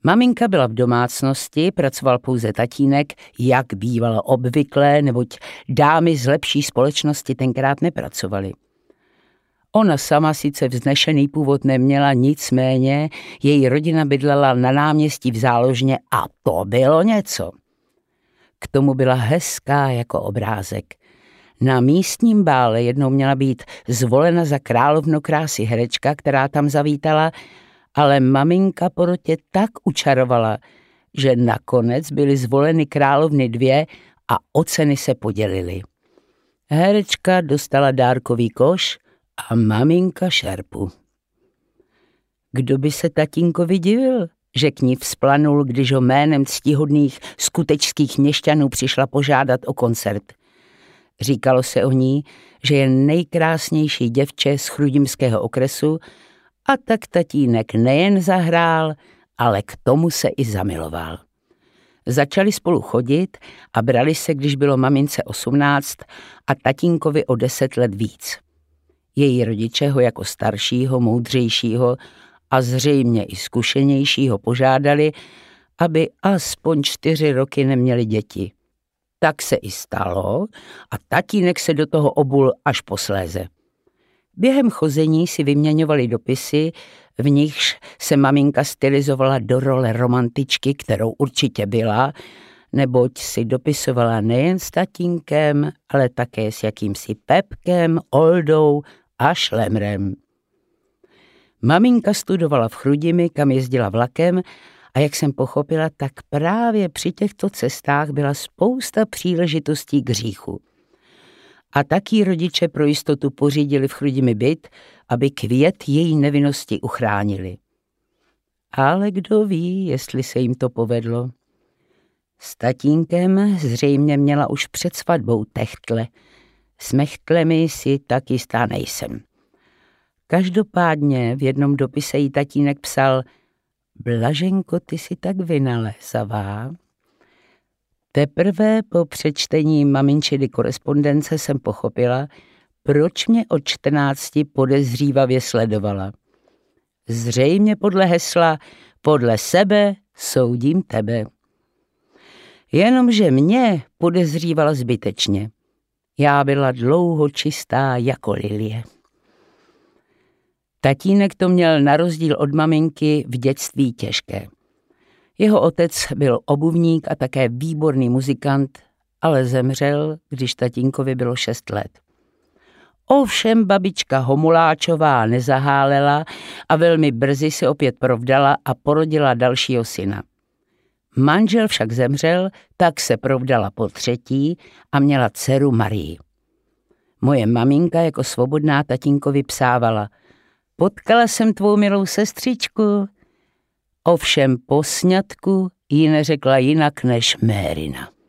Maminka byla v domácnosti, pracoval pouze tatínek, jak bývalo obvyklé, neboť dámy z lepší společnosti tenkrát nepracovaly. Ona sama sice vznešený původ neměla, nicméně její rodina bydlela na náměstí v Záložně a to bylo něco. K tomu byla hezká jako obrázek. Na místním bále jednou měla být zvolena za královnu krásy herečka, která tam zavítala, ale maminka porotě tak učarovala, že nakonec byly zvoleny královny 2 a o ceny se podělily. Herečka dostala dárkový koš a maminka šerpu. Kdo by se tatínkovi divil, že k ní vzplanul, když ho jménem ctihodných skutečských měšťanů přišla požádat o koncert. Říkalo se o ní, že je nejkrásnější děvče z chrudimského okresu, a tak tatínek nejen zahrál, ale k tomu se i zamiloval. Začali spolu chodit a brali se, když bylo mamince 18 a tatínkovi o 10 let víc. Její rodiče ho jako staršího, moudřejšího a zřejmě i zkušenějšího požádali, aby aspoň 4 roky neměli děti. Tak se i stalo a tatínek se do toho obul až posléze. Během chození si vyměňovali dopisy, v nichž se maminka stylizovala do role romantičky, kterou určitě byla, neboť si dopisovala nejen s tatínkem, ale také s jakýmsi Pepkem, Oldou a Šlemrem. Maminka studovala v Chrudimi, kam jezdila vlakem, a jak jsem pochopila, tak právě při těchto cestách byla spousta příležitostí k hříchu. A taky rodiče pro jistotu pořídili v Chrudimi byt, aby květ její nevinnosti uchránili. Ale kdo ví, jestli se jim to povedlo. S tatínkem zřejmě měla už před svatbou techtle. S mechtlemi si tak jistá nejsem. Každopádně v jednom dopise jí tatínek psal: Blaženko, ty jsi tak vynalézavá. Teprve po přečtení maminčiny korespondence jsem pochopila, proč mě od 14 podezřívavě sledovala. Zřejmě podle hesla podle sebe soudím tebe. Jenomže mě podezřívala zbytečně. Já byla dlouho čistá jako lilie. Tatínek to měl na rozdíl od maminky v dětství těžké. Jeho otec byl obuvník a také výborný muzikant, ale zemřel, když tatínkovi bylo 6 let. Ovšem babička Homuláčová nezahálela a velmi brzy se opět provdala a porodila dalšího syna. Manžel však zemřel, tak se provdala po 3. a měla dceru Marii. Moje maminka jako svobodná tatínkovi psávala: Potkala jsem tvou milou sestřičku. Ovšem po sňatku jí neřekla jinak než Mérina.